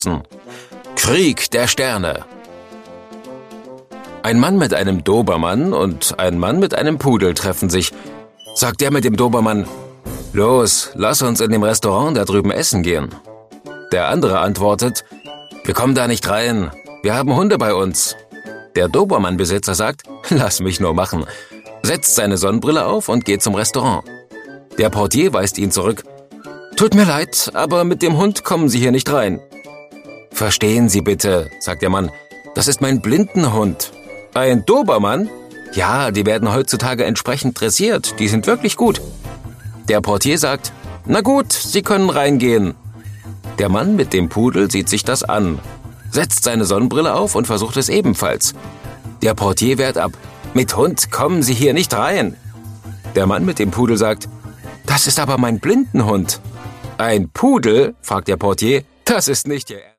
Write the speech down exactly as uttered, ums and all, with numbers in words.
treffen. Krieg der Sterne. Ein Mann mit einem Dobermann und ein Mann mit einem Pudel treffen sich. Sagt der mit dem Dobermann: Los, lass uns in dem Restaurant da drüben essen gehen. Der andere antwortet: Wir kommen da nicht rein, wir haben Hunde bei uns. Der Dobermann-Besitzer sagt: Lass mich nur machen, setzt seine Sonnenbrille auf und geht zum Restaurant. Der Portier weist ihn zurück: Tut mir leid, aber mit dem Hund kommen Sie hier nicht rein. Verstehen Sie bitte, sagt der Mann, das ist mein Blindenhund. Ein Dobermann? Ja, die werden heutzutage entsprechend dressiert, die sind wirklich gut. Der Portier sagt: Na gut, Sie können reingehen. Der Mann mit dem Pudel sieht sich das an, setzt seine Sonnenbrille auf und versucht es ebenfalls. Der Portier wehrt ab: Mit Hund kommen Sie hier nicht rein. Der Mann mit dem Pudel sagt: Das ist aber mein Blindenhund. Ein Pudel? Fragt der Portier. Das ist nicht Ihr Ernst.